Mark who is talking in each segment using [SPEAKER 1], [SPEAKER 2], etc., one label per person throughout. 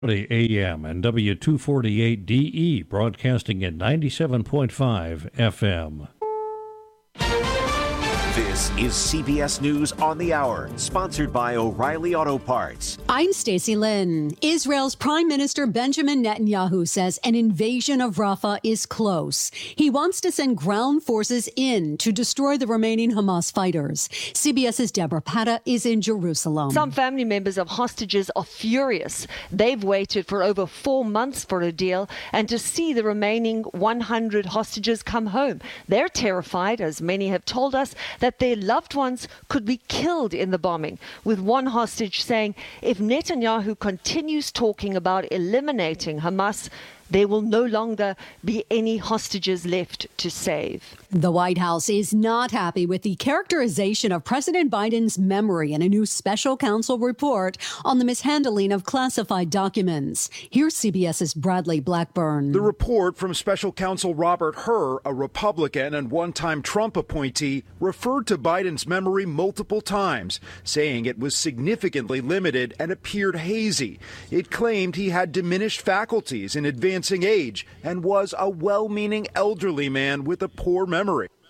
[SPEAKER 1] AM and W248DE broadcasting at 97.5 FM.
[SPEAKER 2] This is CBS News on the Hour, sponsored by O'Reilly Auto Parts.
[SPEAKER 3] I'm Stacey Lynn. Israel's Prime Minister Benjamin Netanyahu says an invasion of Rafah is close. He wants to send ground forces in to destroy the remaining Hamas fighters. CBS's Deborah Patta is in Jerusalem.
[SPEAKER 4] Some family members of hostages are furious. They've waited for over 4 months for a deal and to see the remaining 100 hostages come home. They're terrified, as many have told us, that their loved ones could be killed in the bombing, with one hostage saying if Netanyahu continues talking about eliminating Hamas, there will no longer be any hostages left to save.
[SPEAKER 3] The White House is not happy with the characterization of President Biden's memory in a new special counsel report on the mishandling of classified documents. Here's CBS's Bradley Blackburn.
[SPEAKER 5] The report from special counsel Robert Hur, a Republican and one-time Trump appointee, referred to Biden's memory multiple times, saying it was significantly limited and appeared hazy. It claimed he had diminished faculties in advancing age and was a well-meaning elderly man with a poor memory.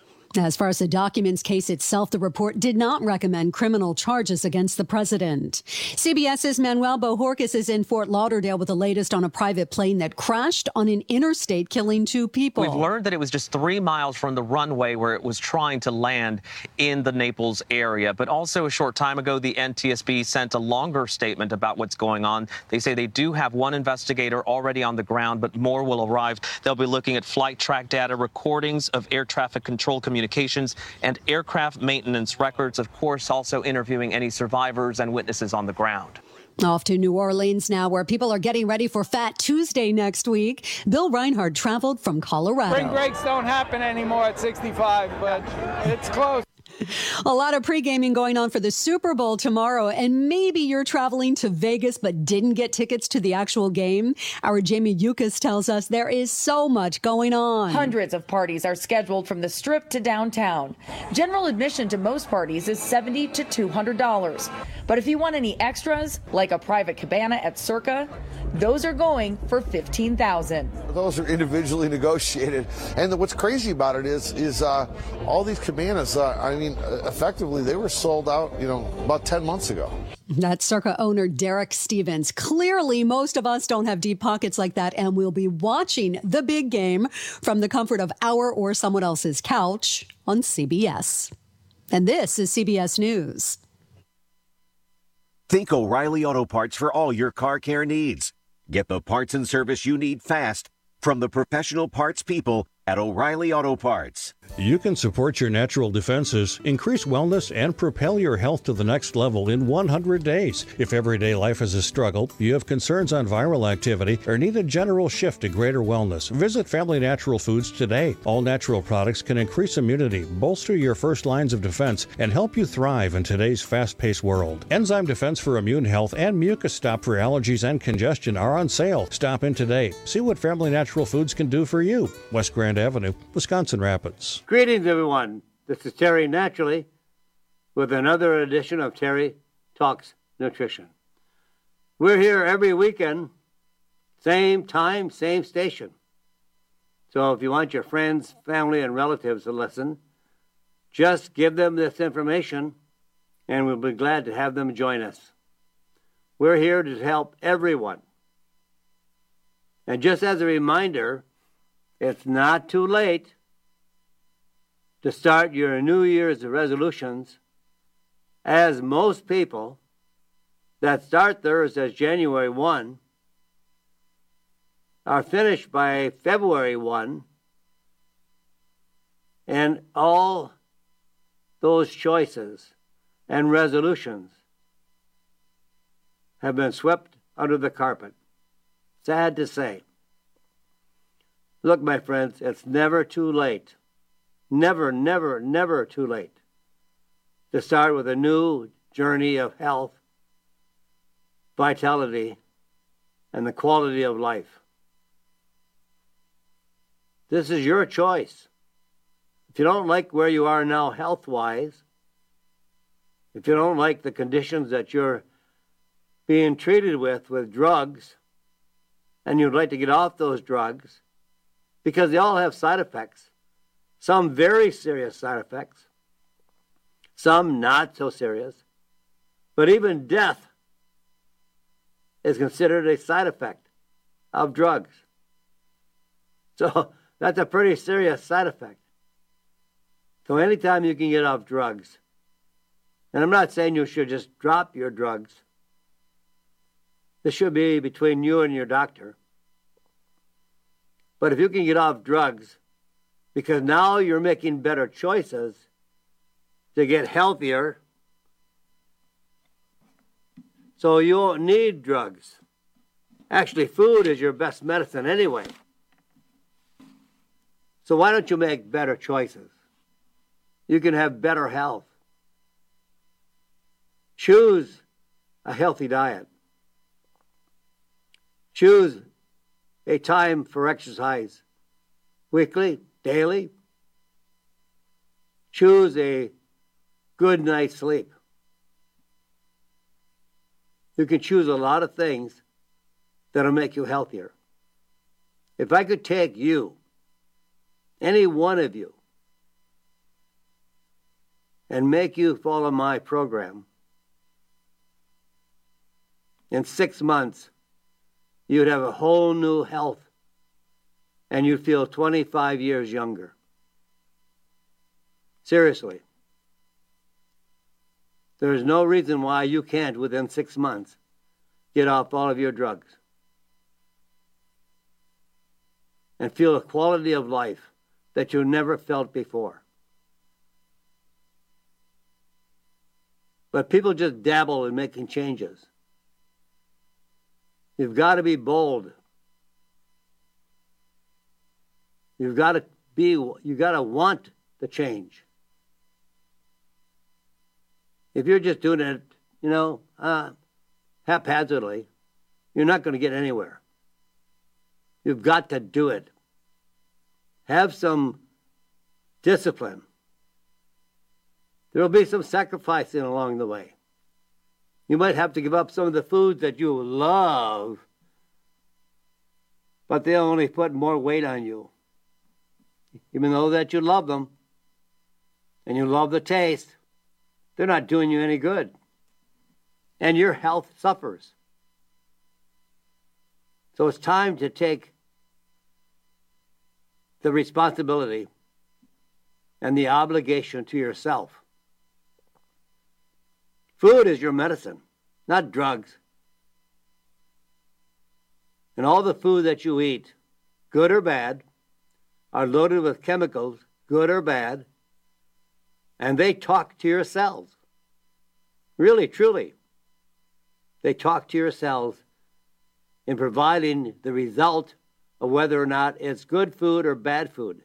[SPEAKER 3] As far as the documents case itself, the report did not recommend criminal charges against the president. CBS's Manuel Bojorquez is in Fort Lauderdale with the latest on a private plane that crashed on an interstate, killing 2 people.
[SPEAKER 6] We've learned that it was just 3 miles from the runway where it was trying to land in the Naples area. But also a short time ago, the NTSB sent a longer statement about what's going on. They say they do have 1 investigator already on the ground, but more will arrive. They'll be looking at flight track data, recordings of air traffic control communications, and aircraft maintenance records, of course, also interviewing any survivors and witnesses on the ground.
[SPEAKER 3] Off to New Orleans now, where people are getting ready for Fat Tuesday next week. Bill Reinhardt traveled from Colorado.
[SPEAKER 7] Spring breaks don't happen anymore at 65, but it's close.
[SPEAKER 3] A lot of pre-gaming going on for the Super Bowl tomorrow, and maybe you're traveling to Vegas but didn't get tickets to the actual game. Our Jamie Yukas tells us there is so much going on.
[SPEAKER 8] Hundreds of parties are scheduled from the Strip to downtown. General admission to most parties is $70 to $200. But if you want any extras, like a private cabana at Circa, those are going for $15,000.
[SPEAKER 9] Those are individually negotiated. And what's crazy about it is all these cabanas, effectively, they were sold out, about 10 months ago.
[SPEAKER 3] That's Circa owner Derek Stevens. Clearly, most of us don't have deep pockets like that, and we'll be watching the big game from the comfort of our or someone else's couch on CBS. And this is CBS News.
[SPEAKER 2] Think O'Reilly Auto Parts for all your car care needs. Get the parts and service you need fast from the professional parts people at O'Reilly Auto Parts.
[SPEAKER 1] You can support your natural defenses, increase wellness, and propel your health to the next level in 100 days. If everyday life is a struggle, you have concerns on viral activity, or need a general shift to greater wellness, visit Family Natural Foods today. All natural products can increase immunity, bolster your first lines of defense, and help you thrive in today's fast-paced world. Enzyme Defense for immune health and Mucus Stop for allergies and congestion are on sale. Stop in today. See what Family Natural Foods can do for you. West Grand Avenue, Wisconsin Rapids.
[SPEAKER 10] Greetings, everyone. This is Terry Naturally with another edition of Terry Talks Nutrition. We're here every weekend, same time, same station. So if you want your friends, family, and relatives to listen, just give them this information, and we'll be glad to have them join us. We're here to help everyone. And just as a reminder, it's not too late to start your New Year's resolutions, as most people that start theirs as January 1 are finished by February 1, and all those choices and resolutions have been swept under the carpet. Sad to say. Look, my friends, it's never too late. Never, never, never too late to start with a new journey of health, vitality, and the quality of life. This is your choice. If you don't like where you are now health-wise, if you don't like the conditions that you're being treated with drugs, and you'd like to get off those drugs, because they all have side effects, some very serious side effects, some not so serious, but even death is considered a side effect of drugs. So that's a pretty serious side effect. So anytime you can get off drugs, and I'm not saying you should just drop your drugs. This should be between you and your doctor. But if you can get off drugs, because now you're making better choices to get healthier, so you won't need drugs. Actually, food is your best medicine anyway. So why don't you make better choices? You can have better health. Choose a healthy diet. Choose a time for exercise, weekly, daily. Choose a good night's sleep. You can choose a lot of things that'll make you healthier. If I could take you, any one of you, and make you follow my program, in 6 months, you'd have a whole new health, and you'd feel 25 years younger. Seriously. There is no reason why you can't, within 6 months, get off all of your drugs and feel a quality of life that you never felt before. But people just dabble in making changes. You've got to be bold. You've got to want the change. If you're just doing it, haphazardly, you're not going to get anywhere. You've got to do it. Have some discipline. There will be some sacrificing along the way. You might have to give up some of the foods that you love, but they'll only put more weight on you. Even though that you love them and you love the taste, they're not doing you any good. And your health suffers. So it's time to take the responsibility and the obligation to yourself. Food is your medicine, not drugs. And all the food that you eat, good or bad, are loaded with chemicals, good or bad, and they talk to your cells. Really, truly. They talk to your cells in providing the result of whether or not it's good food or bad food.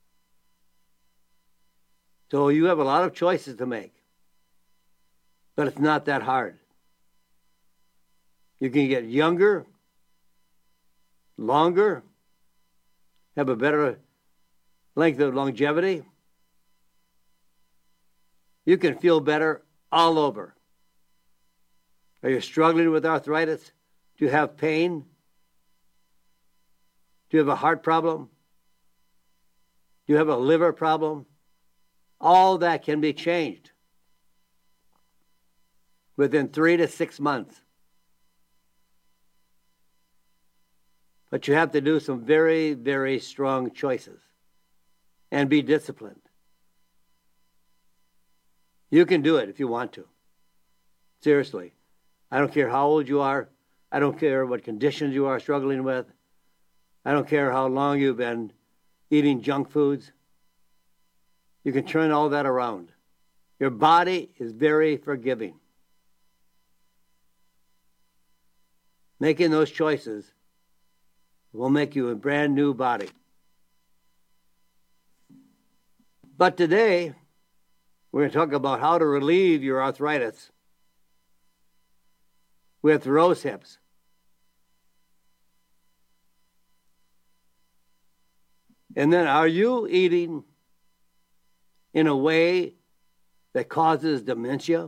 [SPEAKER 10] So you have a lot of choices to make. But it's not that hard. You can get younger, longer, have a better length of longevity. You can feel better all over. Are you struggling with arthritis? Do you have pain? Do you have a heart problem? Do you have a liver problem? All that can be changed within 3 to 6 months. But you have to do some very, very strong choices and be disciplined. You can do it if you want to. Seriously. I don't care how old you are. I don't care what conditions you are struggling with. I don't care how long you've been eating junk foods. You can turn all that around. Your body is very forgiving. Making those choices will make you a brand new body. But today, we're going to talk about how to relieve your arthritis with rose hips. And then, are you eating in a way that causes dementia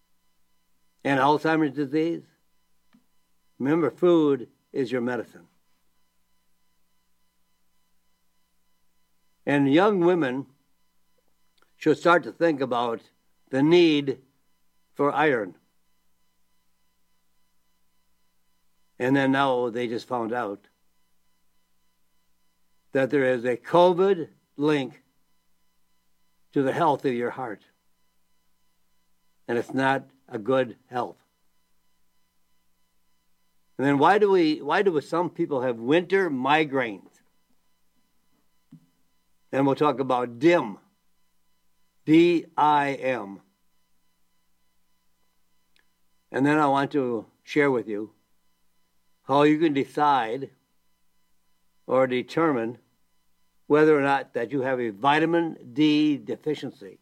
[SPEAKER 10] and Alzheimer's disease? Remember, food is your medicine. And young women should start to think about the need for iron. And then now they just found out that there is a COVID link to the health of your heart. And it's not a good health. And then why do some people have winter migraines? And we'll talk about DIM. D-I-M. And then I want to share with you how you can decide or determine whether or not that you have a vitamin D deficiency.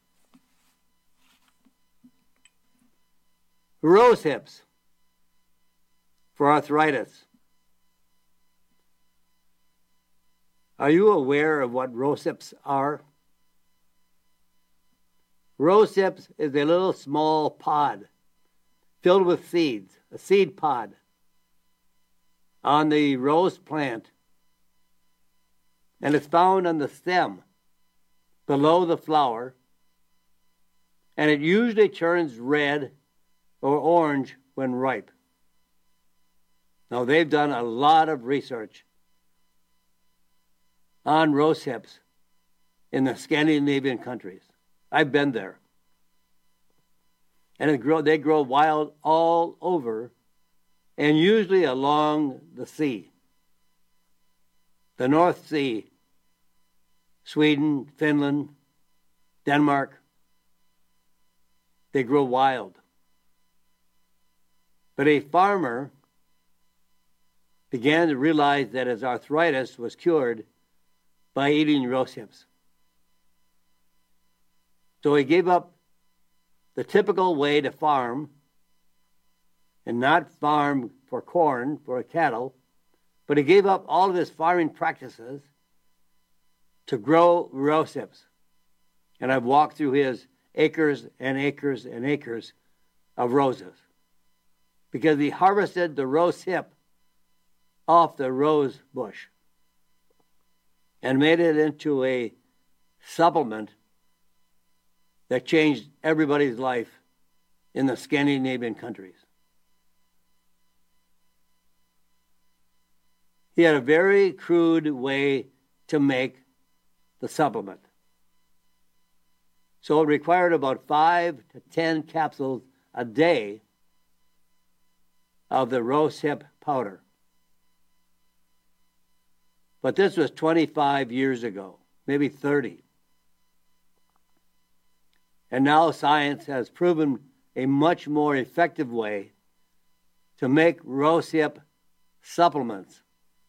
[SPEAKER 10] Rose hips for arthritis. Are you aware of what rose hips are? Rose hips is a little small pod filled with seeds, a seed pod on the rose plant. And it's found on the stem below the flower. And it usually turns red or orange when ripe. Now, they've done a lot of research on rose hips in the Scandinavian countries. I've been there. And they grow wild all over, and usually along the sea. The North Sea, Sweden, Finland, Denmark, they grow wild. But a farmer began to realize that his arthritis was cured by eating rose hips. So he gave up the typical way to farm and not farm for corn, for cattle, but he gave up all of his farming practices to grow rose hips. And I've walked through his acres and acres and acres of roses because he harvested the rose hip off the rose bush and made it into a supplement that changed everybody's life in the Scandinavian countries. He had a very crude way to make the supplement. So it required about 5 to 10 capsules a day of the rose hip powder. But this was 25 years ago, maybe 30. And now science has proven a much more effective way to make rose hip supplements,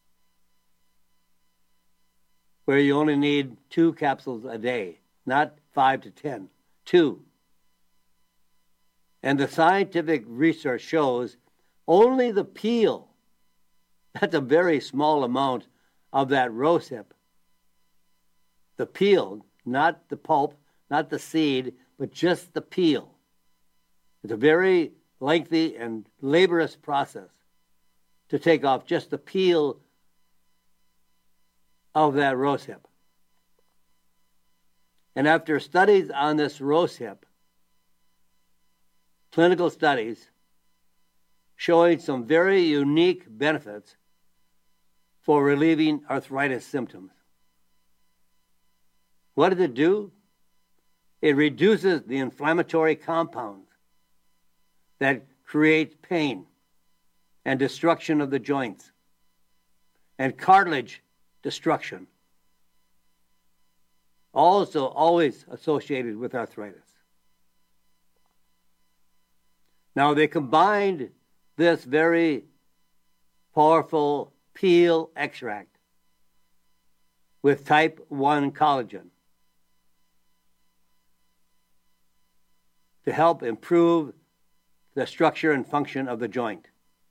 [SPEAKER 10] where you only need 2 capsules a day, not 5 to 10, 2. And the scientific research shows only the peel, that's a very small amount of that rose hip, the peel, not the pulp, not the seed, but just the peel. It's a very lengthy and laborious process to take off just the peel of that rose hip. And after studies on this rose hip, clinical studies showing some very unique benefits for relieving arthritis symptoms. What does it do? It reduces the inflammatory compounds that create pain and destruction of the joints and cartilage destruction, also always associated with arthritis. Now, they combined this very powerful peel extract with type 1 collagen to help improve the structure and function of the joint.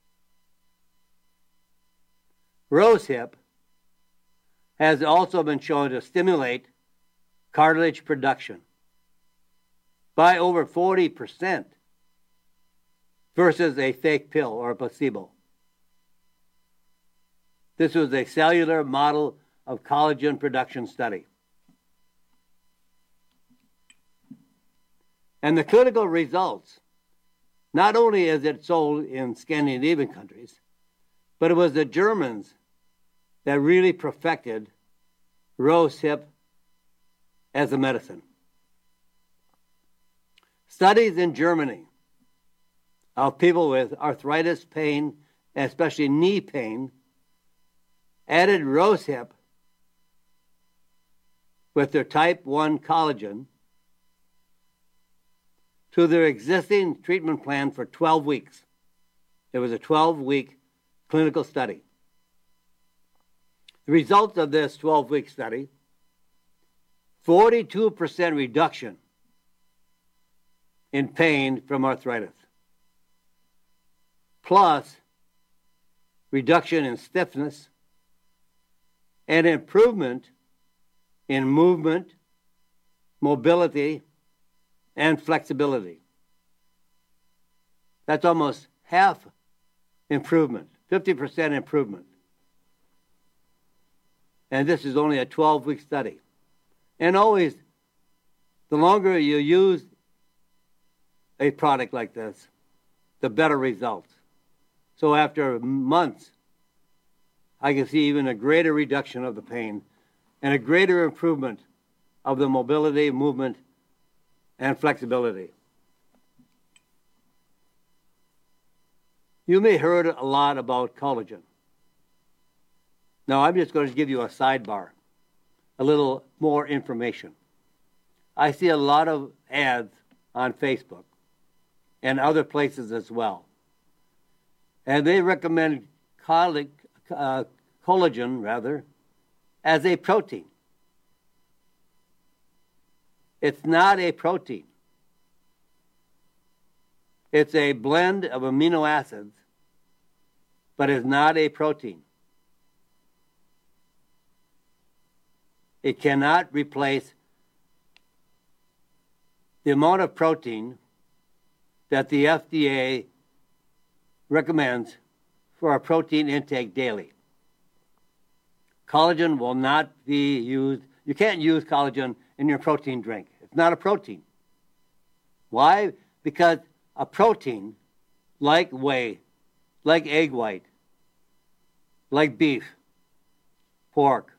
[SPEAKER 10] Rosehip has also been shown to stimulate cartilage production by over 40% versus a fake pill or a placebo. This was a cellular model of collagen production study. And the clinical results, not only is it sold in Scandinavian countries, but it was the Germans that really perfected rosehip as a medicine. Studies in Germany of people with arthritis pain, especially knee pain, added rosehip with their type 1 collagen to their existing treatment plan for 12 weeks. It was a 12-week clinical study. The results of this 12-week study, 42% reduction in pain from arthritis, plus reduction in stiffness and improvement in movement, mobility, and flexibility. That's almost half improvement, 50% improvement. And this is only a 12-week study. And always, the longer you use a product like this, the better results. So after months, I can see even a greater reduction of the pain and a greater improvement of the mobility, movement, and flexibility. You may have heard a lot about collagen. Now, I'm just going to give you a sidebar, a little more information. I see a lot of ads on Facebook and other places as well. And they recommend collagen, as a protein. It's not a protein. It's a blend of amino acids, but it's not a protein. It cannot replace the amount of protein that the FDA recommends for a protein intake daily. Collagen will not be used. You can't use collagen in your protein drink. It's not a protein. Why? Because a protein, like whey, like egg white, like beef, pork,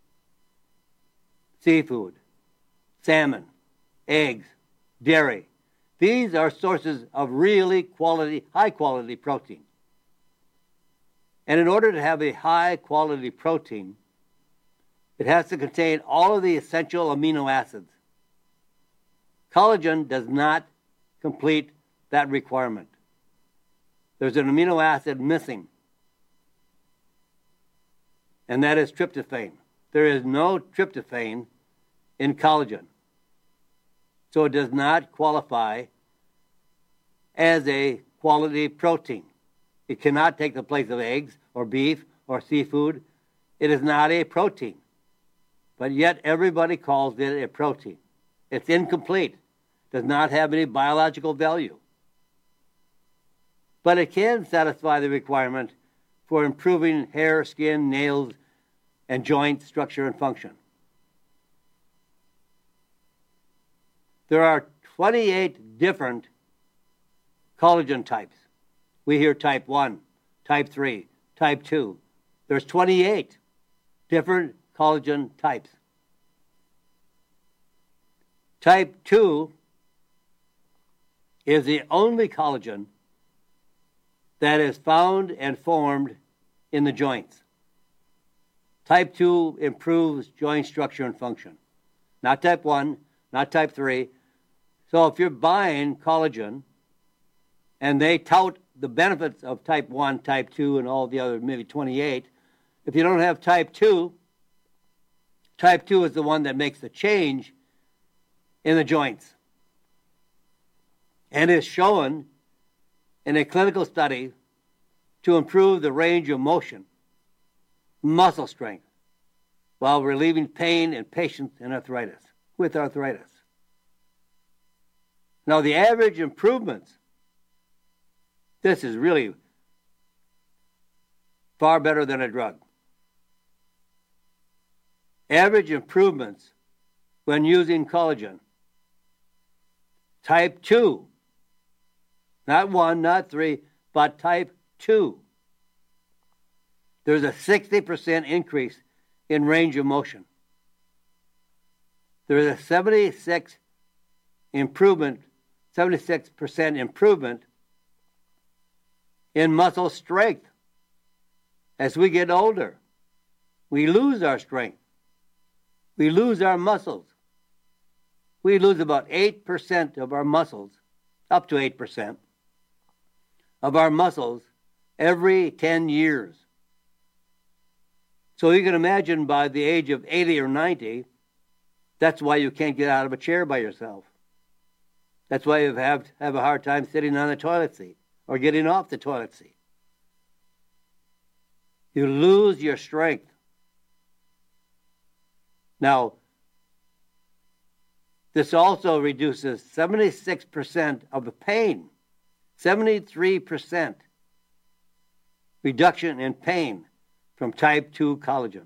[SPEAKER 10] seafood, salmon, eggs, dairy, these are sources of really quality, high-quality protein. And in order to have a high-quality protein, it has to contain all of the essential amino acids. Collagen does not complete that requirement. There's an amino acid missing, and that is tryptophan. There is no tryptophan in collagen, so it does not qualify as a quality protein. It cannot take the place of eggs or beef or seafood. It is not a protein, but yet everybody calls it a protein. It's incomplete, does not have any biological value, but it can satisfy the requirement for improving hair, skin, nails, and joint structure and function. There are 28 different collagen types. We hear type 1, type 3, type 2. There's 28 different collagen types. Type 2 is the only collagen that is found and formed in the joints. Type 2 improves joint structure and function. Not type 1, not type 3. So if you're buying collagen and they tout the benefits of type 1, type 2, and all the other maybe 28, if you don't have type 2 is the one that makes the change in the joints. And is shown in a clinical study to improve the range of motion, muscle strength, while relieving pain in patients with arthritis. Now, the average improvements, this is really far better than a drug. Average improvements when using collagen type 2. Not 1, not 3, but type 2. There's a 60% increase in range of motion. There's a 76% improvement in muscle strength. As we get older, we lose our strength. We lose our muscles. We lose about 8% of our muscles, up to 8% of our muscles every 10 years. So you can imagine by the age of 80 or 90, that's why you can't get out of a chair by yourself. That's why you have a hard time sitting on the toilet seat or getting off the toilet seat. You lose your strength. Now, this also reduces 76% of the pain, 73% reduction in pain from type 2 collagen.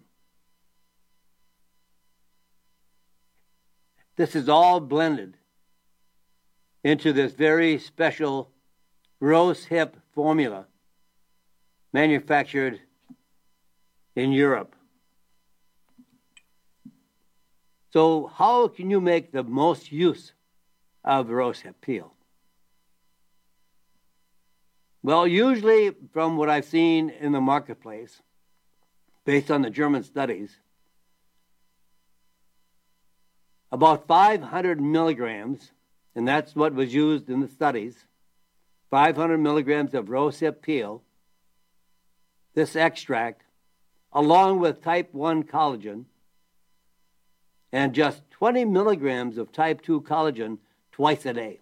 [SPEAKER 10] This is all blended into this very special rose hip formula manufactured in Europe. So how can you make the most use of rose hip peel? Well, usually from what I've seen in the marketplace, based on the German studies, about 500 milligrams, and that's what was used in the studies, 500 milligrams of rosehip peel, this extract, along with type 1 collagen, and just 20 milligrams of type 2 collagen twice a day.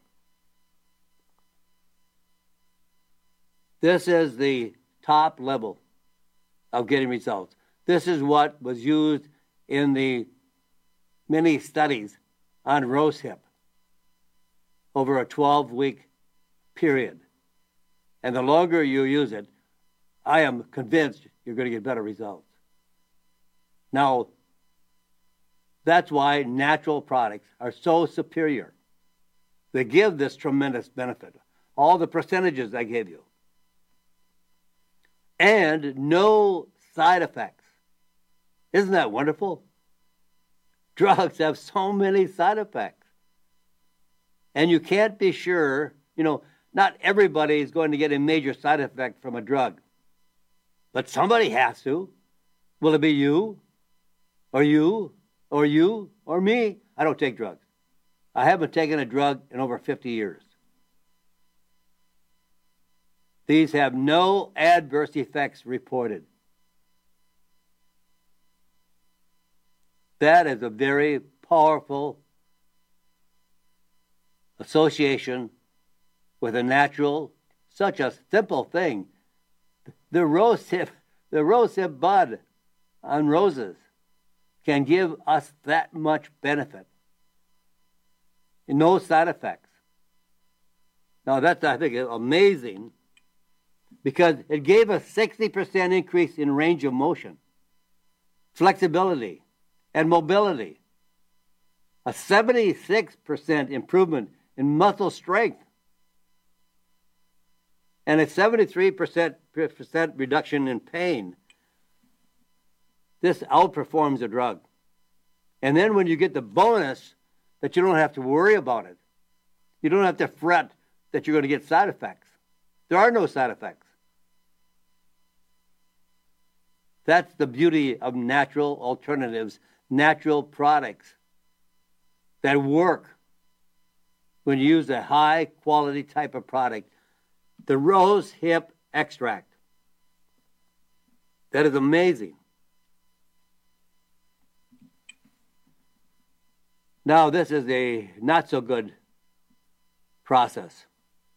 [SPEAKER 10] This is the top level of getting results. This is what was used in the many studies on rosehip over a 12-week period. And the longer you use it, I am convinced you're going to get better results. Now, that's why natural products are so superior. They give this tremendous benefit. All the percentages I gave you. And no side effects. Isn't that wonderful? Drugs have so many side effects. And you can't be sure, not everybody is going to get a major side effect from a drug. But somebody has to. Will it be you? Or you? Or you? Or me? I don't take drugs. I haven't taken a drug in over 50 years. These have no adverse effects reported. That is a very powerful association with a natural, such a simple thing. The rosehip bud on roses can give us that much benefit. And no side effects. Now that's, I think, amazing because it gave a 60% increase in range of motion, flexibility, and mobility, a 76% improvement in muscle strength, and a 73% reduction in pain. This outperforms a drug. And then when you get the bonus that you don't have to worry about it, you don't have to fret that you're going to get side effects. There are no side effects. That's the beauty of natural alternatives, natural products that work when you use a high quality type of product. The rose hip extract. That is amazing. Now this is a not so good process.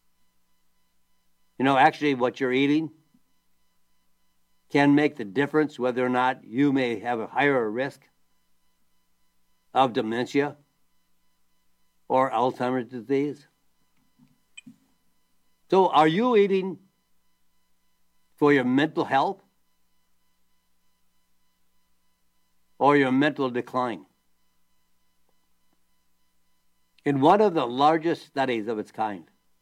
[SPEAKER 10] Actually what you're eating can make the difference whether or not you may have a higher risk of dementia or Alzheimer's disease. So are you eating for your mental health or your mental decline? in one of the largest studies of its kind.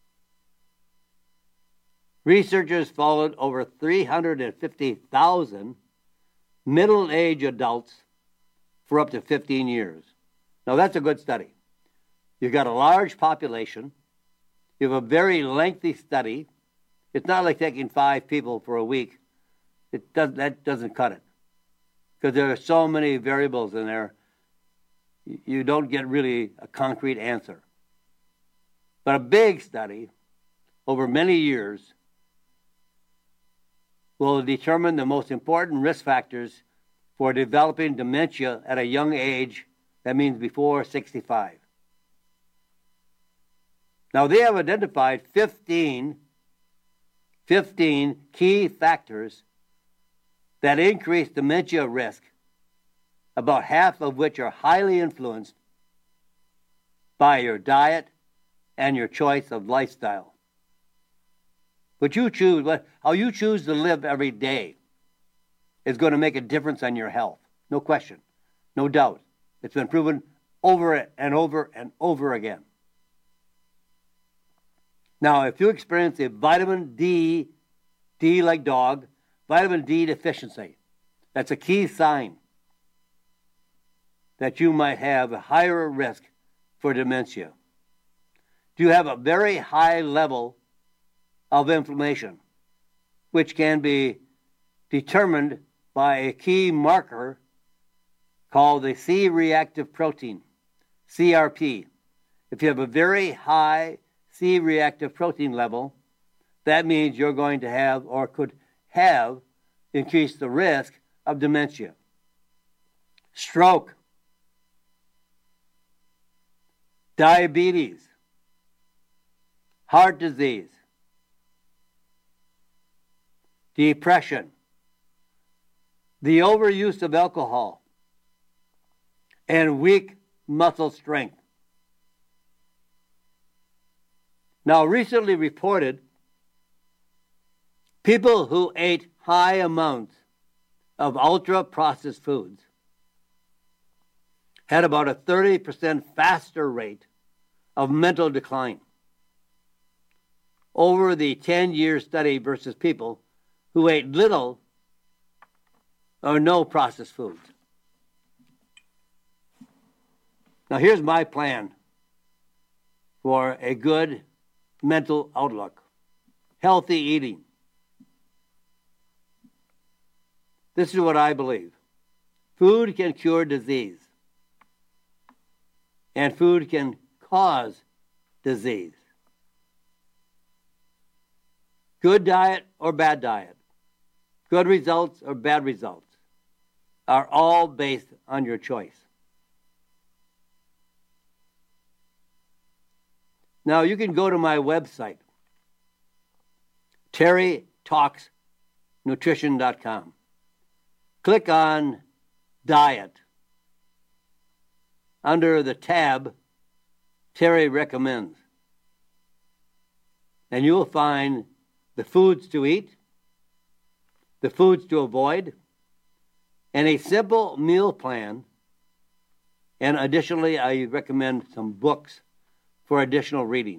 [SPEAKER 10] Researchers followed over 350,000 middle-aged adults for up to 15 years. Now, that's a good study. You've got a large population. You have a very lengthy study. It's not like taking 5 people for a week. That doesn't cut it, because there are so many variables in there. You don't get really a concrete answer. But a big study over many years will determine the most important risk factors for developing dementia at a young age. That means before 65. Now, they have identified 15 key factors that increase dementia risk, about half of which are highly influenced by your diet and your choice of lifestyle. But you choose, how you choose to live every day is going to make a difference on your health. No question, no doubt. It's been proven over and over and over again. Now, if you experience a vitamin D like dog, vitamin D deficiency, that's a key sign that you might have a higher risk for dementia. Do you have a very high level of inflammation, which can be determined by a key marker called the C-reactive protein, CRP. If you have a very high C-reactive protein level, that means you're going to have or could have increased the risk of dementia. Stroke, diabetes, heart disease, depression, the overuse of alcohol, and weak muscle strength. Now, recently reported, people who ate high amounts of ultra-processed foods had about a 30% faster rate of mental decline over the 10-year study versus people who ate little or no processed foods. Now, here's my plan for a good mental outlook. Healthy eating. This is what I believe. Food can cure disease, and food can cause disease. Good diet or bad diet, good results or bad results, are all based on your choice. Now, you can go to my website, terrytalksnutrition.com. Click on Diet. Under the tab, Terry Recommends. And you will find the foods to eat, the foods to avoid, and a simple meal plan. And additionally, I recommend some books for additional reading.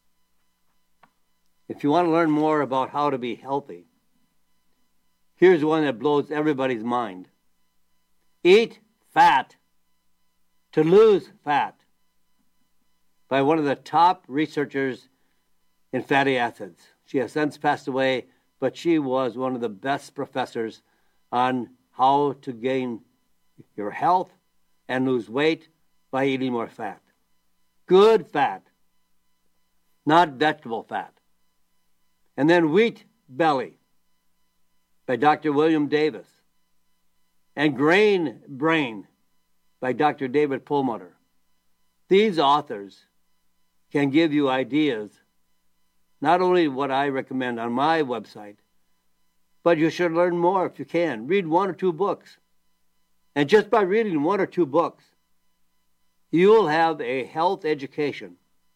[SPEAKER 10] If you want to learn more about how to be healthy, here's one that blows everybody's mind. Eat Fat to Lose Fat, by one of the top researchers in fatty acids. She has since passed away, but she was one of the best professors on how to gain your health and lose weight by eating more fat. Good fat, not vegetable fat. And then Wheat Belly by Dr. William Davis, and Grain Brain by Dr. David Perlmutter. These authors can give you ideas, not only what I recommend on my website, but you should learn more if you can. Read 1 or 2 books. And just by reading 1 or 2 books, you will have a health education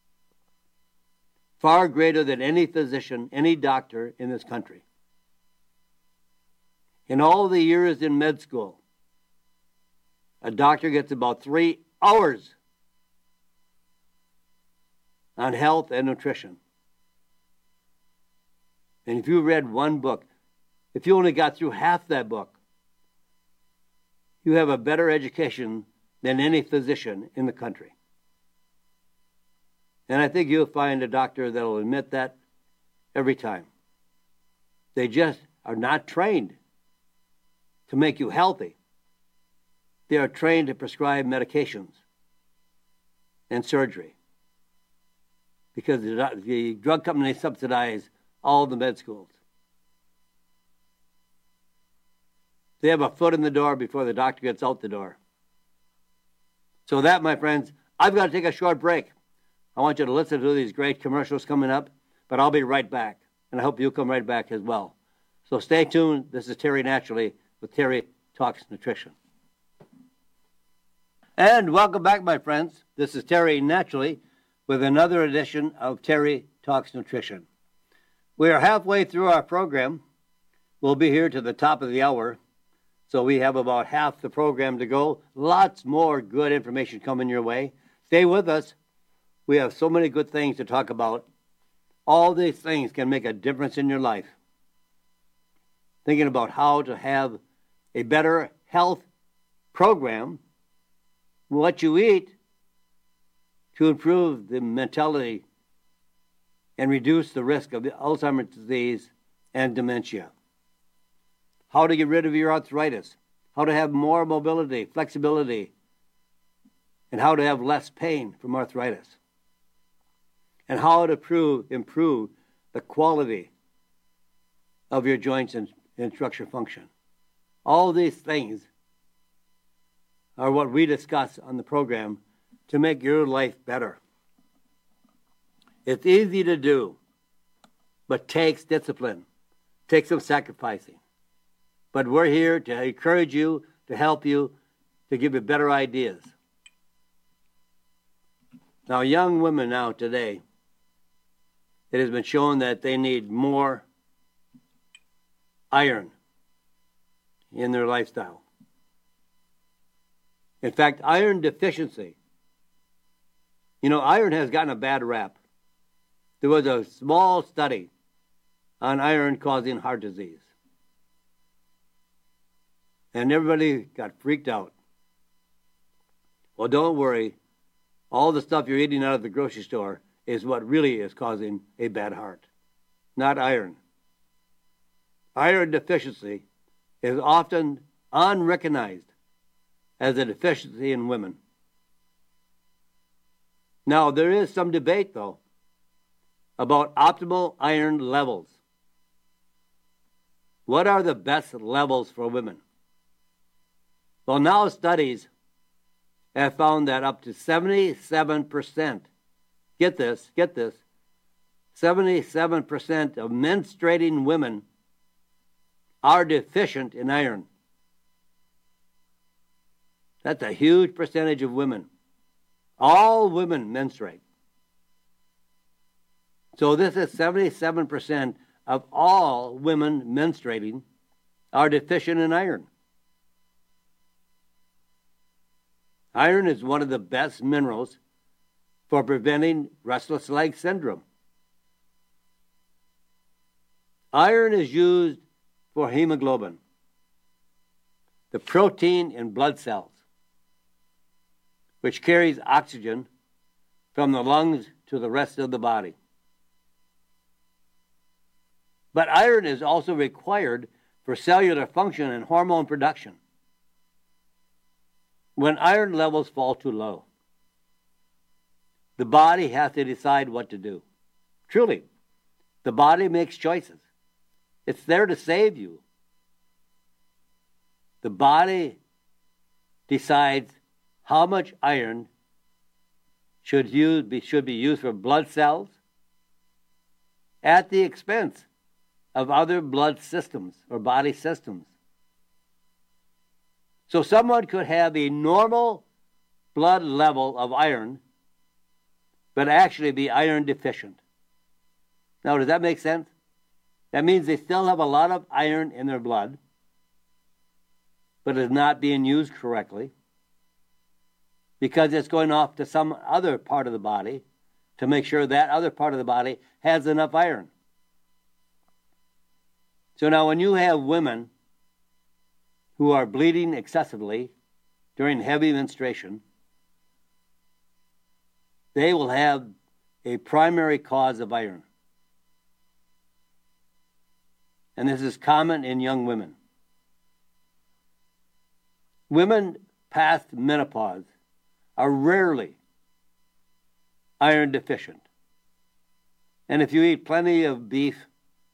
[SPEAKER 10] far greater than any physician, any doctor in this country. In all the years in med school, a doctor gets about 3 hours on health and nutrition. And if you read one book, if you only got through half that book, you have a better education than any physician in the country. And I think you'll find a doctor that will admit that every time. They just are not trained to make you healthy. They are trained to prescribe medications and surgery, because the drug companies subsidize all the med schools. They have a foot in the door before the doctor gets out the door. So that, my friends, I've got to take a short break. I want you to listen to these great commercials coming up, but I'll be right back, and I hope you'll come right back as well. So stay tuned. This is Terry Naturally with Terry Talks Nutrition. And welcome back, my friends. This is Terry Naturally with another edition of Terry Talks Nutrition. We are halfway through our program. We'll be here to the top of the hour, so we have about half the program to go. Lots more good information coming your way. Stay with us. We have so many good things to talk about. All these things can make a difference in your life. Thinking about how to have a better health program, what you eat to improve the mentality and reduce the risk of Alzheimer's disease and dementia. How to get rid of your arthritis, how to have more mobility, flexibility, and how to have less pain from arthritis, and how to improve the quality of your joints and structure function. All these things are what we discuss on the program to make your life better. It's easy to do, but takes discipline, takes some sacrificing. But we're here to encourage you, to help you, to give you better ideas. Now, young women now today, it has been shown that they need more iron in their lifestyle. In fact, iron deficiency. You know, iron has gotten a bad rap. There was a small study on iron causing heart disease. And everybody got freaked out. Well, don't worry. All the stuff you're eating out of the grocery store is what really is causing a bad heart, not iron. Iron deficiency is often unrecognized as a deficiency in women. Now, there is some debate, though, about optimal iron levels. What are the best levels for women? Well, now studies have found that up to 77%, get this, 77% of menstruating women are deficient in iron. That's a huge percentage of women. All women menstruate. So this is 77% of all women menstruating are deficient in iron. Iron is one of the best minerals for preventing restless leg syndrome. Iron is used for hemoglobin, the protein in blood cells, which carries oxygen from the lungs to the rest of the body. But iron is also required for cellular function and hormone production. When iron levels fall too low, the body has to decide what to do. Truly, the body makes choices. It's there to save you. The body decides how much iron should be used for blood cells at the expense of other blood systems or body systems. So someone could have a normal blood level of iron, but actually be iron deficient. Now, does that make sense? That means they still have a lot of iron in their blood, but it's not being used correctly because it's going off to some other part of the body to make sure that other part of the body has enough iron. So now when you have women who are bleeding excessively during heavy menstruation, they will have a primary cause of iron. And this is common in young women. Women past menopause are rarely iron deficient. And if you eat plenty of beef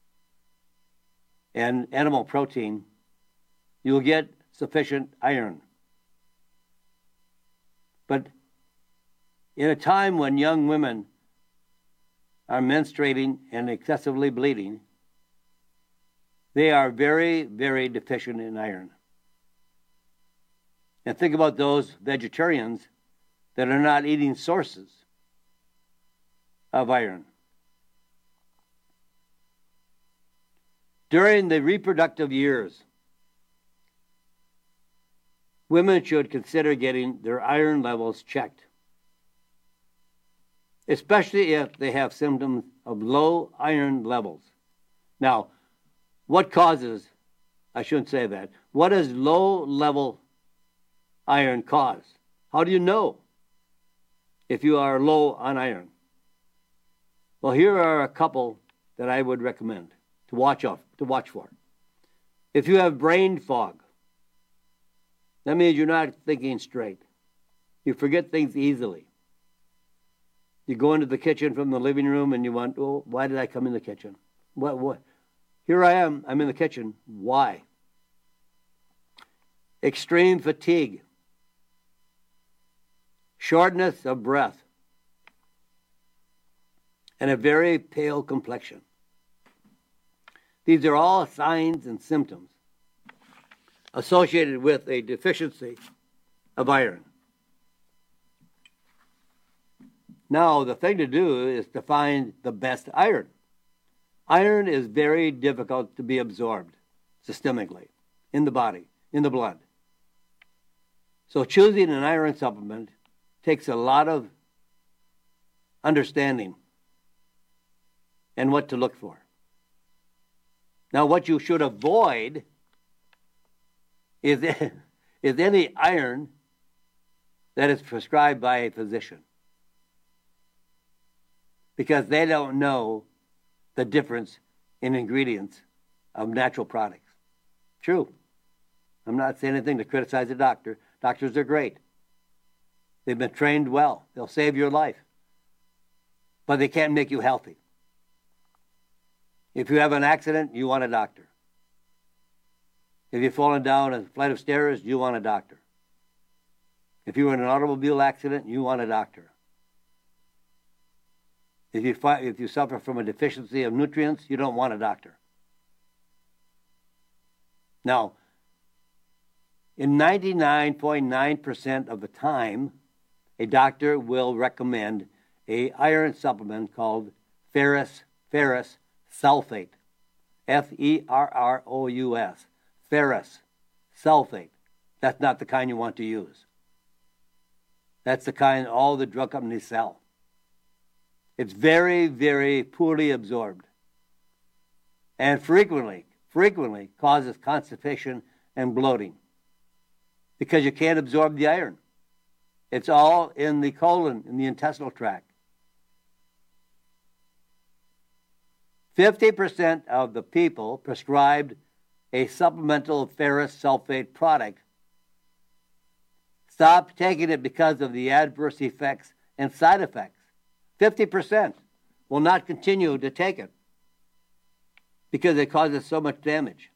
[SPEAKER 10] and animal protein, you'll get sufficient iron. But in a time when young women are menstruating and excessively bleeding, they are very, very deficient in iron. And think about those vegetarians that are not eating sources of iron. During the reproductive years, women should consider getting their iron levels checked, especially if they have symptoms of low iron levels. Now, what causes, I shouldn't say that, what does low level iron cause? How do you know if you are low on iron? Well, here are a couple that I would recommend to watch for. If you have brain fog, that means you're not thinking straight. You forget things easily. You go into the kitchen from the living room and you want, oh, why did I come in the kitchen? What? Here I am, I'm in the kitchen. Why? Extreme fatigue, shortness of breath, and a very pale complexion. These are all signs and symptoms associated with a deficiency of iron. Now, the thing to do is to find the best iron. Iron is very difficult to be absorbed systemically in the body, in the blood. So choosing an iron supplement takes a lot of understanding and what to look for. Now, what you should avoid is any iron that is prescribed by a physician, because they don't know the difference in ingredients of natural products. True. I'm not saying anything to criticize a doctor. Doctors are great. They've been trained well. They'll save your life. But they can't make you healthy. If you have an accident, you want a doctor. If you've fallen down a flight of stairs, you want a doctor. If you were in an automobile accident, you want a doctor. If you suffer from a deficiency of nutrients, you don't want a doctor. Now, in 99.9% of the time, a doctor will recommend an iron supplement called ferrous sulfate, Ferrous, ferrous sulfate. That's not the kind you want to use. That's the kind all the drug companies sell. It's very, very poorly absorbed and frequently causes constipation and bloating because you can't absorb the iron. It's all in the colon, in the intestinal tract. 50% of the people prescribed a supplemental ferrous sulfate product stopped taking it because of the adverse effects and side effects. 50% will not continue to take it because it causes so much damage.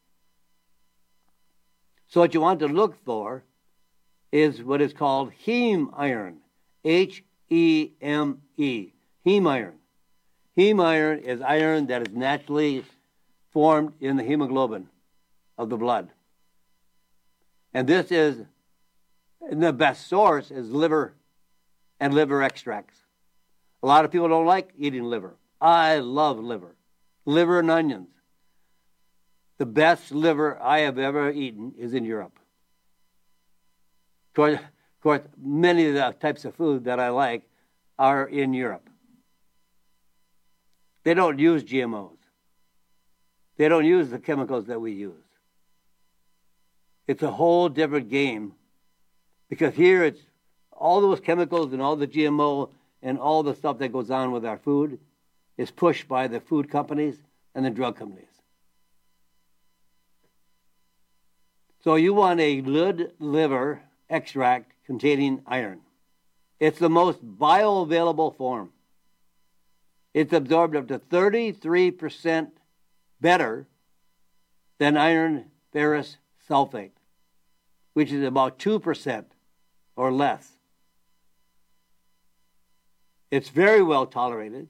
[SPEAKER 10] So what you want to look for is what is called heme iron, Heme, heme iron. Heme iron is iron that is naturally formed in the hemoglobin of the blood. And this is, the best source is liver and liver extracts. A lot of people don't like eating liver. I love liver. Liver and onions. The best liver I have ever eaten is in Europe. Of course, many of the types of food that I like are in Europe. They don't use GMOs. They don't use the chemicals that we use. It's a whole different game, because here it's all those chemicals and all the GMO and all the stuff that goes on with our food is pushed by the food companies and the drug companies. So you want a lead liver extract containing iron. It's the most bioavailable form. It's absorbed up to 33% better than iron ferrous sulfate, which is about 2% or less. It's very well tolerated.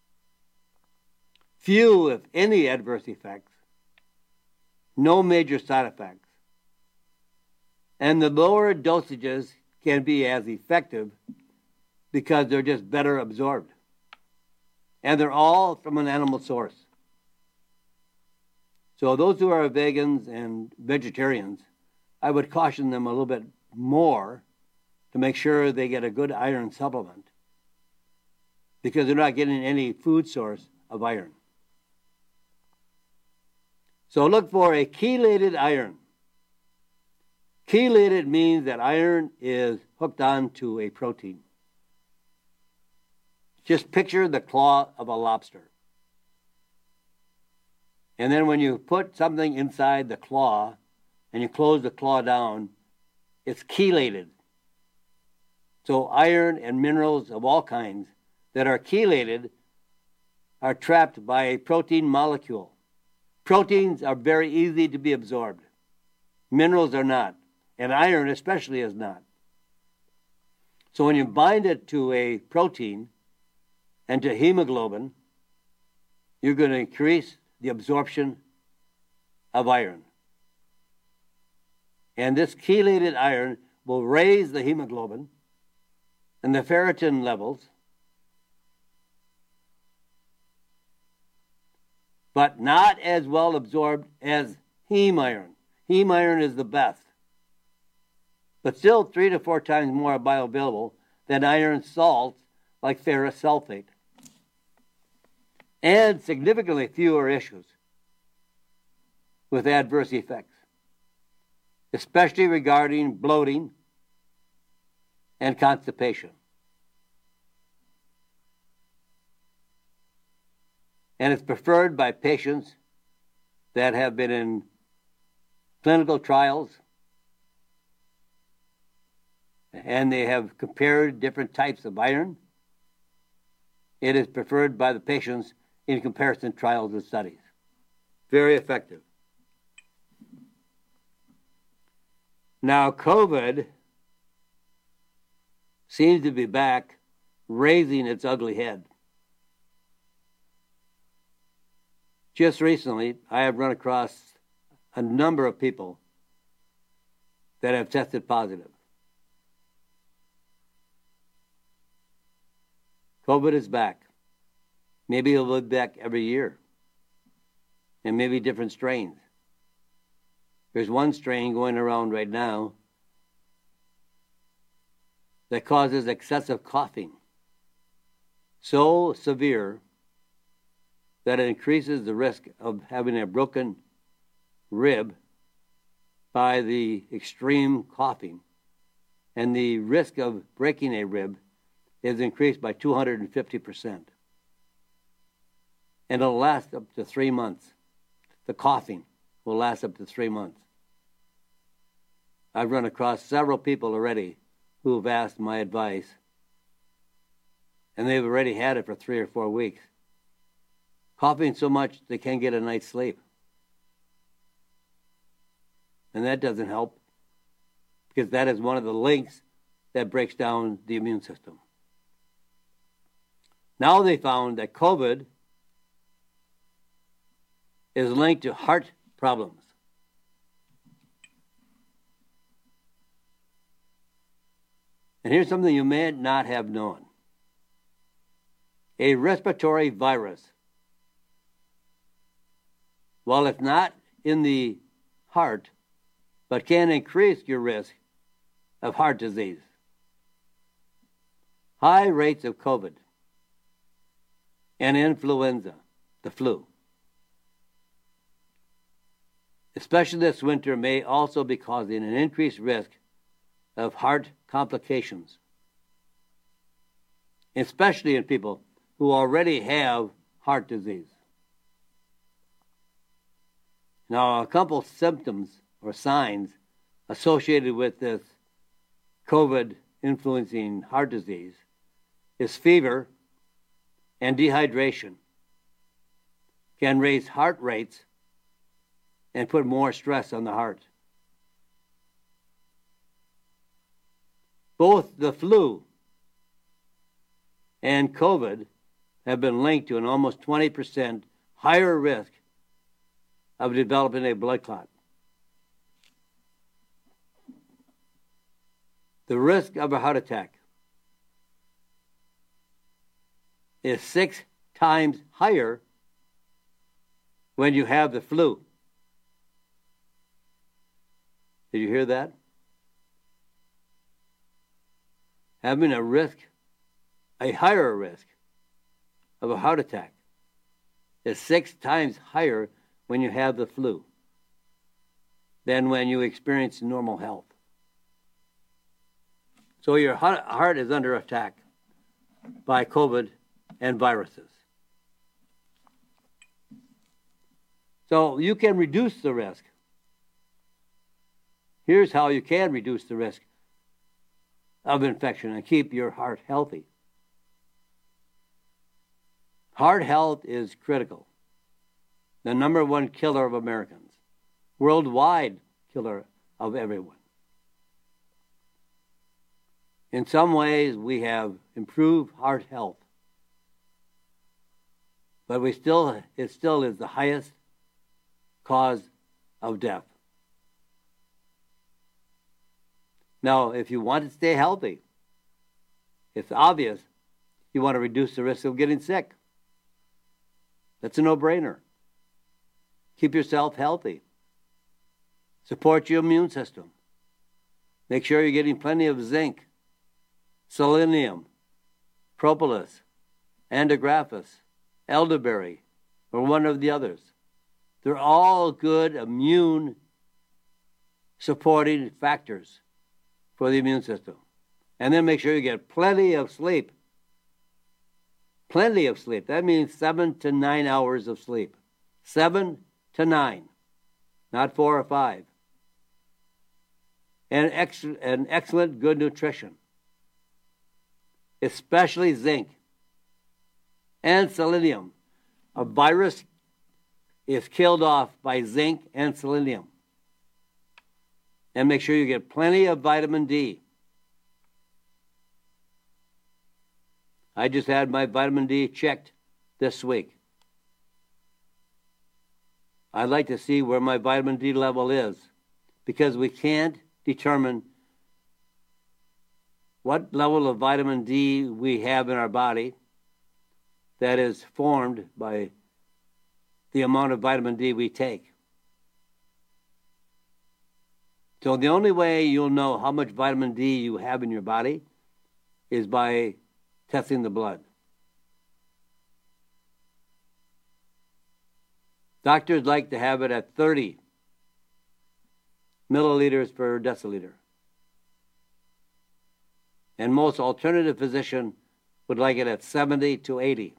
[SPEAKER 10] Few, if any, adverse effects. No major side effects. And the lower dosages can be as effective because they're just better absorbed. And they're all from an animal source. So those who are vegans and vegetarians, I would caution them a little bit more to make sure they get a good iron supplement, because they're not getting any food source of iron. So look for a chelated iron. Chelated means that iron is hooked on to a protein. Just picture the claw of a lobster. And then when you put something inside the claw and you close the claw down, it's chelated. So iron and minerals of all kinds that are chelated are trapped by a protein molecule. Proteins are very easy to be absorbed. Minerals are not, and iron especially is not. So when you bind it to a protein and to hemoglobin, you're going to increase the absorption of iron. And this chelated iron will raise the hemoglobin and the ferritin levels, but not as well absorbed as heme iron. Heme iron is the best, but still 3 to 4 times more bioavailable than iron salts like ferrous sulfate, and significantly fewer issues with adverse effects, especially regarding bloating and constipation. And it's preferred by patients that have been in clinical trials and they have compared different types of iron. It is preferred by the patients in comparison trials and studies. Very effective. Now, COVID seems to be back, raising its ugly head. Just recently, I have run across a number of people that have tested positive. COVID is back. Maybe it'll be back every year, and maybe different strains. There's one strain going around right now that causes excessive coughing, so severe that it increases the risk of having a broken rib by the extreme coughing, and the risk of breaking a rib is increased by 250%. And it'll last up to 3 months. The coughing will last up to 3 months. I've run across several people already who have asked my advice, and they've already had it for 3 or 4 weeks. Coughing so much they can't get a night's sleep. And that doesn't help, because that is one of the links that breaks down the immune system. Now they found that COVID is linked to heart problems. And here's something you may not have known. A respiratory virus, while it's not in the heart, but can increase your risk of heart disease. High rates of COVID and influenza the flu. Especially this winter may also be causing an increased risk of heart complications, especially in people who already have heart disease. Now, a couple symptoms or signs associated with this COVID influencing heart disease is fever and dehydration. Can raise heart rates and put more stress on the heart. Both the flu and COVID have been linked to an almost 20% higher risk of developing a blood clot. The risk of a heart attack is 6 times higher when you have the flu. Did you hear that? Having a higher risk of a heart attack is 6 times higher when you have the flu than when you experience normal health. So your heart is under attack by COVID and viruses. So you can reduce the risk. Here's how you can reduce the risk of infection and keep your heart healthy. Heart health is critical. The number one killer of Americans. Worldwide killer of everyone. In some ways, we have improved heart health. But it still is the highest cause of death. Now, if you want to stay healthy, it's obvious you want to reduce the risk of getting sick. That's a no-brainer. Keep yourself healthy. Support your immune system. Make sure you're getting plenty of zinc, selenium, propolis, antigraphis, elderberry, or one of the others. They're all good immune supporting factors for the immune system. And then make sure you get plenty of sleep. Plenty of sleep. That means 7 to 9 hours of sleep. 7 to 9, not 4 or 5. And excellent good nutrition, especially zinc and selenium. A virus is killed off by zinc and selenium. And make sure you get plenty of vitamin D. I just had my vitamin D checked this week. I'd like to see where my vitamin D level is, because we can't determine what level of vitamin D we have in our body that is formed by the amount of vitamin D we take. So the only way you'll know how much vitamin D you have in your body is by testing the blood. Doctors like to have it at 30 milliliters per deciliter. And most alternative physicians would like it at 70 to 80.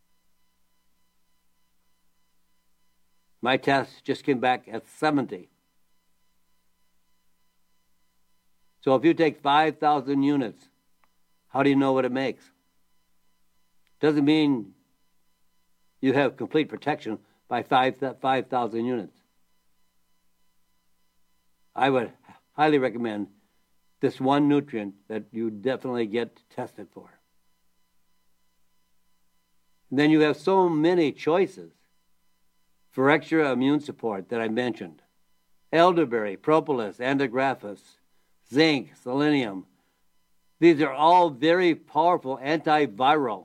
[SPEAKER 10] My test just came back at 70. So if you take 5,000 units, how do you know what it makes? Doesn't mean you have complete protection by 5,000 units. I would highly recommend this one nutrient that you definitely get tested for. And then you have so many choices for extra immune support that I mentioned. Elderberry, propolis, antigraphis, zinc, selenium. These are all very powerful antiviral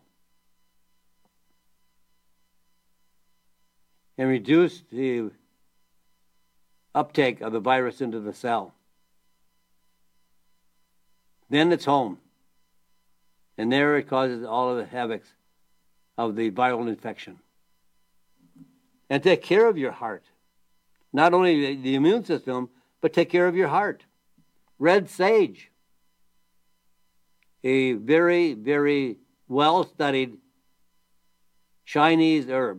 [SPEAKER 10] and reduce the uptake of the virus into the cell. Then it's home. And there it causes all of the havocs of the viral infection. and take care of your heart. Not only the immune system, but take care of your heart. Red sage, a very, very well-studied Chinese herb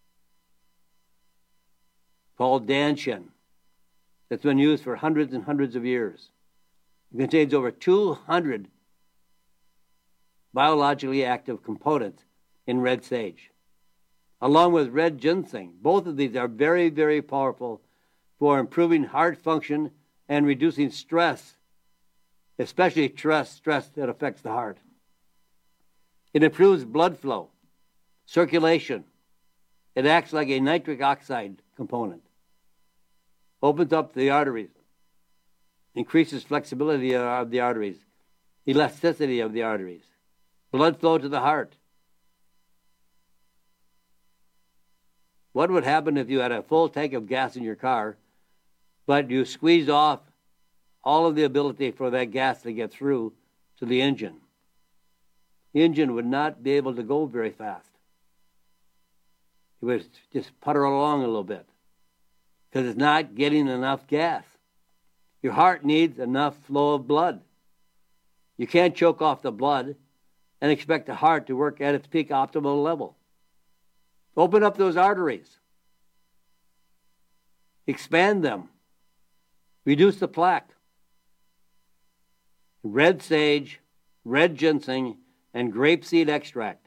[SPEAKER 10] called danshen that's been used for hundreds and hundreds of years. It contains over 200 biologically active components in red sage, along with red ginseng. Both of these are very, very powerful for improving heart function and reducing stress, especially stress that affects the heart. It improves blood flow, circulation. It acts like a nitric oxide component. Opens up the arteries, increases flexibility of the arteries, elasticity of the arteries, blood flow to the heart. What would happen if you had a full tank of gas in your car, but you squeezed off all of the ability for that gas to get through to the engine? The engine would not be able to go very fast. It would just putter along a little bit because it's not getting enough gas. Your heart needs enough flow of blood. You can't choke off the blood and expect the heart to work at its peak optimal level. Open up those arteries. Expand them. Reduce the plaque. Red sage, red ginseng, and grapeseed extract.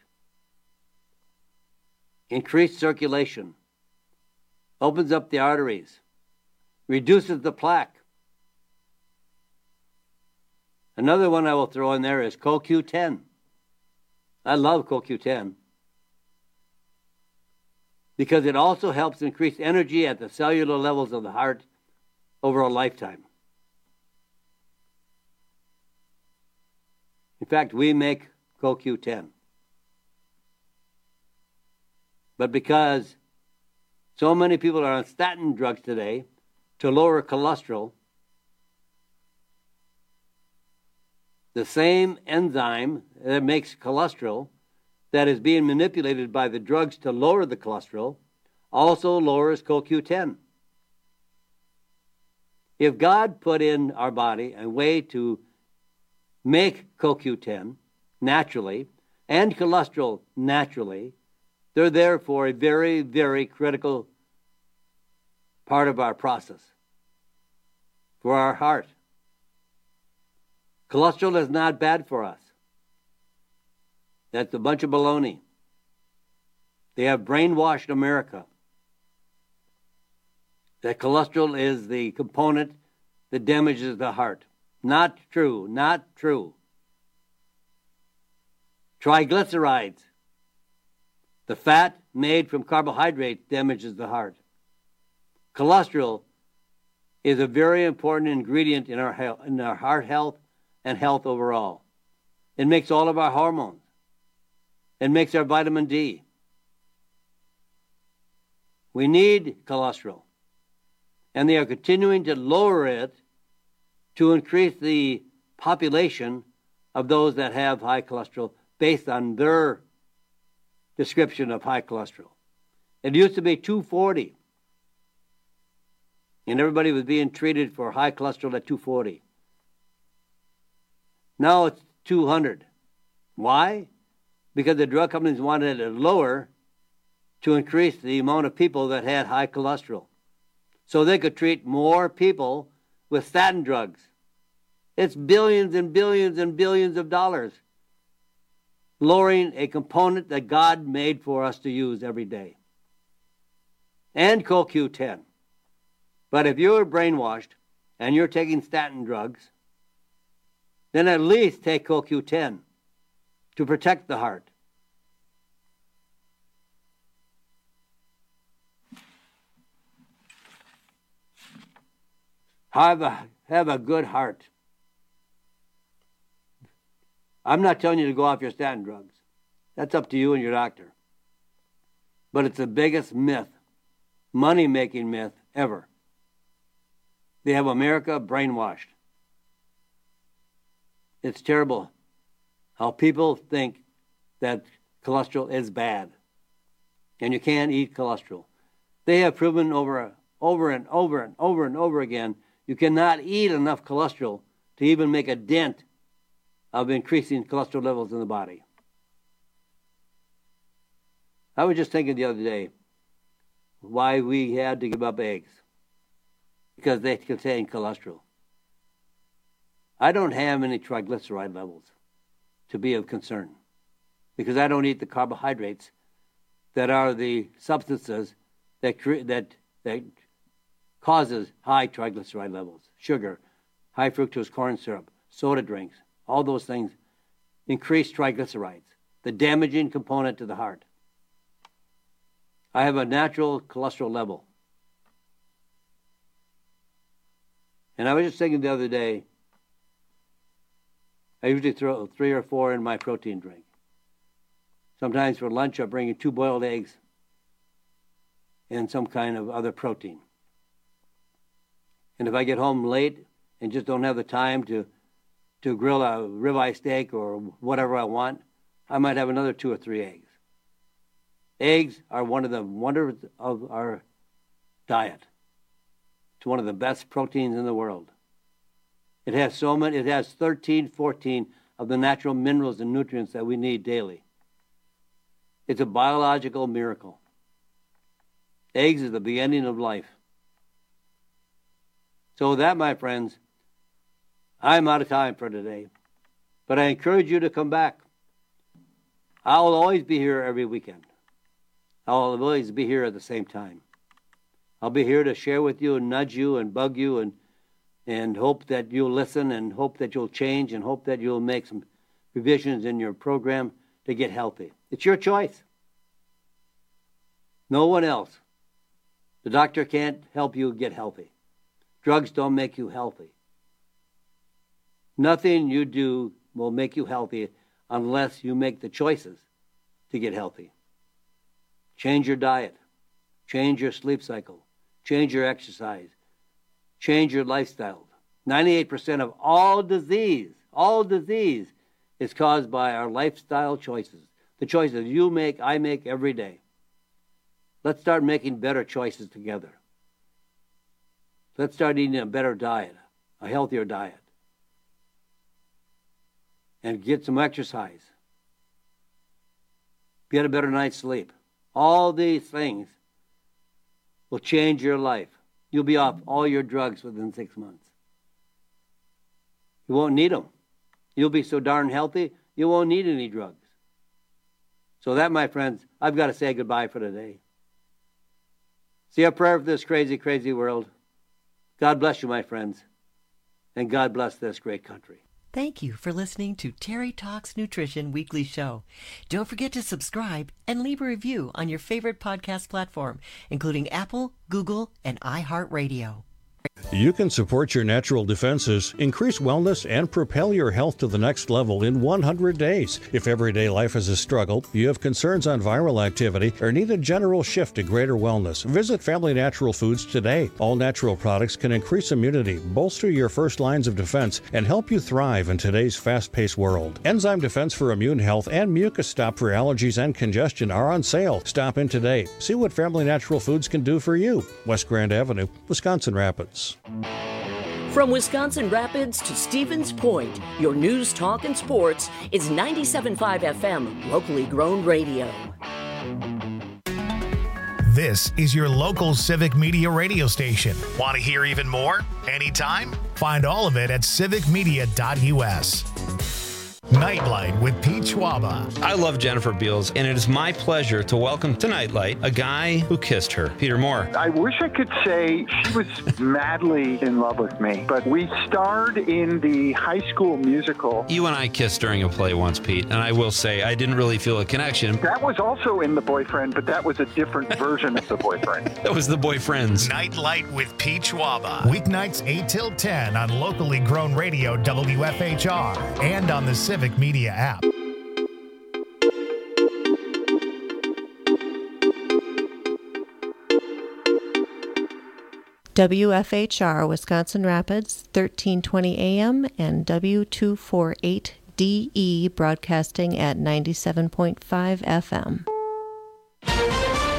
[SPEAKER 10] Increased circulation. Opens up the arteries. Reduces the plaque. Another one I will throw in there is CoQ10. I love CoQ10 because it also helps increase energy at the cellular levels of the heart over a lifetime. In fact, we make CoQ10. But because so many people are on statin drugs today to lower cholesterol, the same enzyme that makes cholesterol that is being manipulated by the drugs to lower the cholesterol also lowers CoQ10. If God put in our body a way to make CoQ10 naturally and cholesterol naturally, they're there for a very, very critical part of our process for our heart. Cholesterol is not bad for us. That's a bunch of baloney. They have brainwashed America that cholesterol is the component that damages the heart. Not true, not true. Triglycerides, the fat made from carbohydrates, damages the heart. Cholesterol is a very important ingredient in our heart health and health overall. It makes all of our hormones. It makes our vitamin D. We need cholesterol. And they are continuing to lower it to increase the population of those that have high cholesterol based on their description of high cholesterol. It used to be 240. And everybody was being treated for high cholesterol at 240. Now it's 200. Why? Because the drug companies wanted it lower to increase the amount of people that had high cholesterol, so they could treat more people with statin drugs. It's billions and billions and billions of dollars, lowering a component that God made for us to use every day. And CoQ10. But if you're brainwashed and you're taking statin drugs, then at least take CoQ10 to protect the heart. Have a good heart. I'm not telling you to go off your statin drugs. That's up to you and your doctor. But it's the biggest myth, money-making myth ever. They have America brainwashed. It's terrible how people think that cholesterol is bad and you can't eat cholesterol. They have proven over and over again, you cannot eat enough cholesterol to even make a dent of increasing cholesterol levels in the body. I was just thinking the other day why we had to give up eggs, because they contain cholesterol. I don't have any triglyceride levels to be of concern, because I don't eat the carbohydrates that are the substances that causes high triglyceride levels. Sugar, high fructose corn syrup, soda drinks, all those things increase triglycerides, the damaging component to the heart. I have a natural cholesterol level. And I was just thinking the other day, I usually throw 3 or 4 in my protein drink. Sometimes for lunch I bring in 2 boiled eggs and some kind of other protein. And if I get home late and just don't have the time to grill a ribeye steak or whatever I want, I might have another 2 or 3 eggs. Eggs are one of the wonders of our diet. It's one of the best proteins in the world. It has 13, 14 of the natural minerals and nutrients that we need daily. It's a biological miracle. Eggs is the beginning of life. So with that, my friends, I'm out of time for today. But I encourage you to come back. I'll always be here every weekend. I'll always be here at the same time. I'll be here to share with you and nudge you and bug you and hope that you'll listen and hope that you'll change and hope that you'll make some revisions in your program to get healthy. It's your choice. No one else. The doctor can't help you get healthy. Drugs don't make you healthy. Nothing you do will make you healthy unless you make the choices to get healthy. Change your diet. Change your sleep cycle. Change your exercise. Change your lifestyle. 98% of all disease is caused by our lifestyle choices. The choices you make, I make every day. Let's start making better choices together. Let's start eating a better diet, a healthier diet. And get some exercise. Get a better night's sleep. All these things will change your life. You'll be off all your drugs within 6 months. You won't need them. You'll be so darn healthy, you won't need any drugs. So that, my friends, I've got to say goodbye for today. See a prayer for this crazy, crazy world. God bless you, my friends, and God bless this great country.
[SPEAKER 11] Thank you for listening to Terry Talks Nutrition Weekly Show. Don't forget to subscribe and leave a review on your favorite podcast platform, including Apple, Google, and iHeartRadio.
[SPEAKER 1] You can support your natural defenses, increase wellness, and propel your health to the next level in 100 days. If everyday life is a struggle, you have concerns on viral activity, or need a general shift to greater wellness, visit Family Natural Foods today. All natural products can increase immunity, bolster your first lines of defense, and help you thrive in today's fast-paced world. Enzyme Defense for Immune Health and Mucus Stop for allergies and congestion are on sale. Stop in today. See what Family Natural Foods can do for you. West Grand Avenue, Wisconsin Rapids.
[SPEAKER 12] From Wisconsin Rapids to Stevens Point, your news, talk, and sports is 97.5 FM, locally grown radio.
[SPEAKER 13] This is your local civic media radio station. Want to hear even more? Anytime? Find all of it at civicmedia.us. Nightlight with Pete Schwaba.
[SPEAKER 14] I love Jennifer Beals, and it is my pleasure to welcome to Nightlight a guy who kissed her, Peter Moore.
[SPEAKER 15] I wish I could say she was madly in love with me, but we starred in the High School Musical.
[SPEAKER 14] You and I kissed during a play once, Pete, and I will say I didn't really feel a connection.
[SPEAKER 15] That was also in The Boyfriend, but that was a different version of The Boyfriend.
[SPEAKER 14] That was The Boyfriends.
[SPEAKER 13] Nightlight with Pete Schwaba. Weeknights 8 till 10 on locally grown radio WFHR and on the Civic Media app.
[SPEAKER 16] WFHR Wisconsin Rapids, 1320 AM and W248DE broadcasting at 97.5 FM.